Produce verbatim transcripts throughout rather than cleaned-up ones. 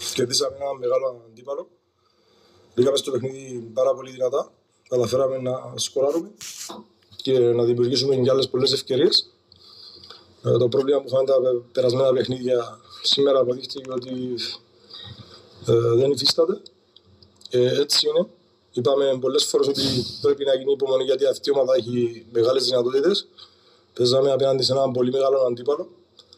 Κερδίσαμε ένα μεγάλο αντίπαλο. Πήγαμε στο παιχνίδι πάρα πολύ δυνατά. Καταφέραμε να σκοράρουμε και να δημιουργήσουμε και άλλες πολλές ευκαιρίες. Ε, το πρόβλημα που είχαμε τα περασμένα παιχνίδια σήμερα αποδείχθηκε ότι ε, δεν υφίσταται. Ε, έτσι είναι. Είπαμε πολλές φορές ότι πρέπει να γίνει υπομονή γιατί αυτή η ομάδα έχει μεγάλες δυνατότητες. Παίζαμε απέναντι σε έναν πολύ μεγάλο αντίπαλο.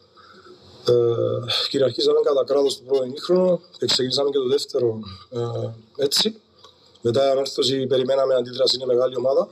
Ε, κυριαρχήσαμε κατά κράτος το πρώτο ημίχρονο και ξεκινήσαμε και το δεύτερο ε, έτσι. Μετά η ανόρθωση περιμέναμε αντίδραση, είναι μεγάλη ομάδα.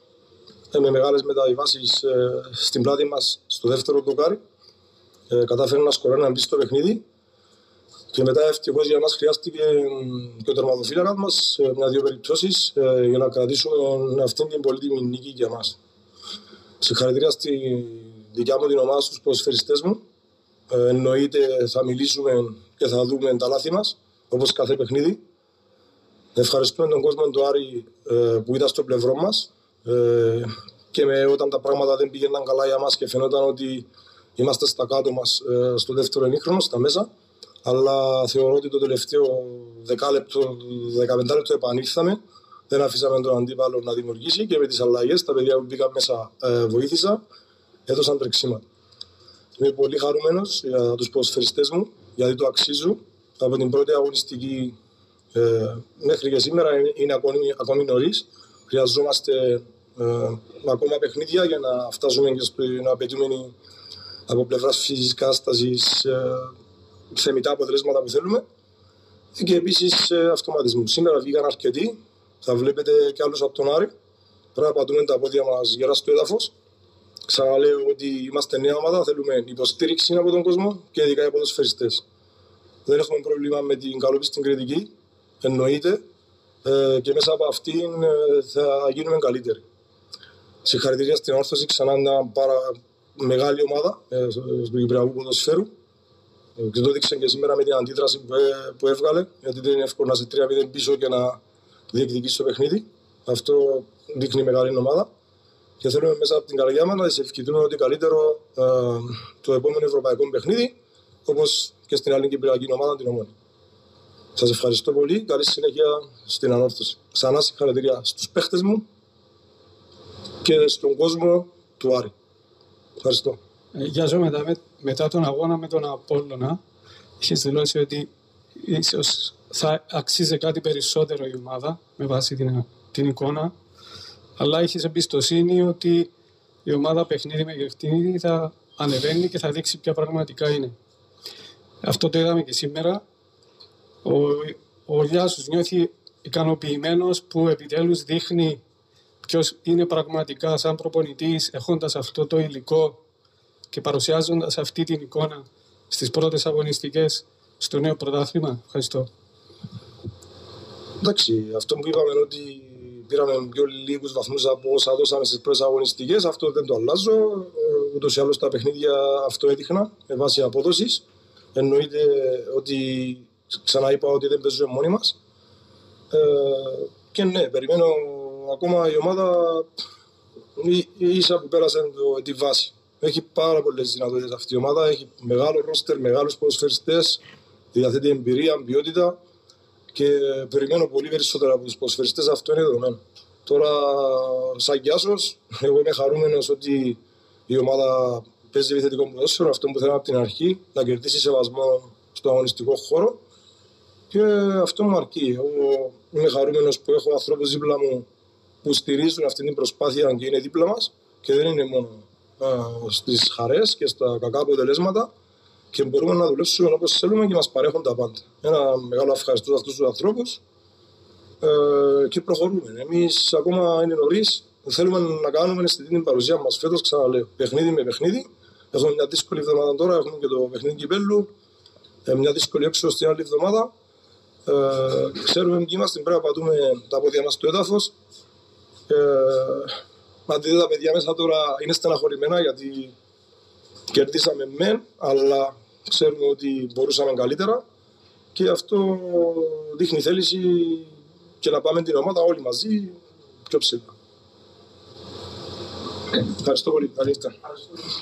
Ε, με μεγάλες μεταβιβάσεις ε, στην πλάτη μας στο δεύτερο ντοκάρι. Ε, κατάφερε να σκοράρει να μπει στο παιχνίδι. Και μετά ευτυχώς για μας χρειάστηκε και ο τερματοφύλακας μας ε, μια-δύο περιπτώσεις ε, για να κρατήσουμε αυτήν την πολύτιμη νίκη για μας. Συγχαρητήρια στη δικιά μου την ομάδα, στους ποδοσφαιριστές μου. Ε, εννοείται θα μιλήσουμε και θα δούμε τα λάθη μας, όπως κάθε παιχνίδι. Ευχαριστούμε τον κόσμο του Άρη ε, που ήταν στο πλευρό μας ε, και με, όταν τα πράγματα δεν πήγαιναν καλά για μας και φαινόταν ότι είμαστε στα κάτω μας ε, στο δεύτερο ημίχρονο, στα μέσα. Αλλά θεωρώ ότι το τελευταίο δεκάλεπτο, δεκαπέντε λεπτό επανήλθαμε. Δεν αφήσαμε τον αντίπαλο να δημιουργήσει και με τις αλλαγές τα παιδιά που μπήκαν μέσα ε, βοήθησαν, έδωσαν τρεξίματα. Είμαι πολύ χαρούμενος για τους ποδοσφαιριστές μου, γιατί το αξίζουν. Από την πρώτη αγωνιστική ε, μέχρι και σήμερα είναι ακόμη, ακόμη νωρίς. Χρειαζόμαστε ε, ακόμα παιχνίδια για να φτάσουμε και στην απαιτούμενη από πλευράς φυσικής στάσης ε, θεμιτά αποτελέσματα που θέλουμε. Και επίσης ε, αυτοματισμού. Σήμερα βγήκαν αρκετοί. Θα βλέπετε και άλλους από τον Άρη. Πρέπει να πατούμε τα πόδια μας γερά στο έδαφος. Ξαναλέω ότι είμαστε νέα ομάδα, θέλουμε υποστήριξη από τον κόσμο και ειδικά οι ποδοσφαιριστές. Δεν έχουμε πρόβλημα με την καλόπιστη κριτική, εννοείται, ε, και μέσα από αυτήν ε, θα γίνουμε καλύτεροι. Συγχαρητήρια στην Όρθωση, ξανά μια πάρα μεγάλη ομάδα ε, του Κυπριακού ποδοσφαίρου. Ε, και το έδειξε και σήμερα με την αντίδραση που, ε, που έβγαλε, γιατί δεν είναι εύκολο να σε τρία μηδέν πίσω και να διεκδικήσει το παιχνίδι. Αυτό δείχνει μεγάλη ομάδα. Και θέλουμε μέσα από την καρδιά μας να τις ευχηθούμε ότι καλύτερο ε, το επόμενο ευρωπαϊκό παιχνίδι, όπως και στην άλλη κυπριακή ομάδα, την Ομόνια. Σας ευχαριστώ πολύ. Καλή συνέχεια στην Ανόρθωση. Ξανά συγχαρητήρια στους παίχτες μου και στον κόσμο του Άρη. Ευχαριστώ. Ε, Γεια σου, μετά, με, μετά τον αγώνα με τον Απόλλωνα, είχες δηλώσει ότι ίσως θα αξίζει κάτι περισσότερο η ομάδα με βάση την, την εικόνα. Αλλά έχεις εμπιστοσύνη ότι η ομάδα παιχνίδι με παιχνίδι θα ανεβαίνει και θα δείξει ποια πραγματικά είναι. Αυτό το είδαμε και σήμερα. Ο, ο Λιάσος νιώθει ικανοποιημένος που επιτέλους δείχνει ποιος είναι πραγματικά σαν προπονητής, έχοντας αυτό το υλικό και παρουσιάζοντας αυτή την εικόνα στις πρώτες αγωνιστικές στο νέο πρωτάθλημα. Ευχαριστώ. Εντάξει, αυτό που είπαμε είναι ότι πήραμε πιο λίγους βαθμούς από όσα δώσαμε στις πρώτες αγωνιστικές. Αυτό δεν το αλλάζω. Ούτως ή άλλως τα παιχνίδια αυτό έδειχνα με βάση απόδοσης. Εννοείται ότι ξαναείπα ότι δεν παίζουμε μόνοι μας. Ε, και ναι, περιμένω ακόμα η ομάδα ίσα που πέρασε το, τη βάση. Έχει πάρα πολλές δυνατότητες αυτή η ομάδα. Έχει μεγάλο ρόστερ, μεγάλους ποδοσφαιριστές, διαθέτει εμπειρία, ποιότητα. Και περιμένω πολύ περισσότερα από τους ποδοσφαιριστές, αυτό είναι δεδομένο. Τώρα, σαν Γιάσος, εγώ είμαι χαρούμενος ότι η ομάδα παίζει επιθετικό ποδόσφαιρο, αυτό που θέλω από την αρχή, να κερδίσει σεβασμό στον αγωνιστικό χώρο. Και αυτό μου αρκεί. Εγώ είμαι χαρούμενος που έχω ανθρώπους δίπλα μου που στηρίζουν αυτή την προσπάθεια και είναι δίπλα μας και δεν είναι μόνο α, στις χαρές και στα κακά αποτελέσματα. Και μπορούμε να δουλέψουμε όπως θέλουμε και μας παρέχουν τα πάντα. Ένα μεγάλο ευχαριστώ σε αυτούς τους ανθρώπους ε, και προχωρούμε. Εμείς ακόμα είναι νωρίς, θέλουμε να κάνουμε στην παρουσία μας φέτος, ξαναλέω, παιχνίδι με παιχνίδι. Έχουμε μια δύσκολη εβδομάδα τώρα, έχουμε και το παιχνίδι Κυπέλλου, ε, μια δύσκολη έξω στην άλλη εβδομάδα. Ε, ξέρουμε ποιοι είμαστε, πρέπει να πατούμε τα πόδια μας στο έδαφος. Ε, αν δείτε τα παιδιά μέσα τώρα είναι στεναχωρημένα γιατί κερδίσαμε μεν, αλλά ξέρουμε ότι μπορούσαμε καλύτερα και αυτό δείχνει θέληση και να πάμε την ομάδα όλοι μαζί πιο ψηλά. Ευχαριστώ πολύ. Καλή νύχτα.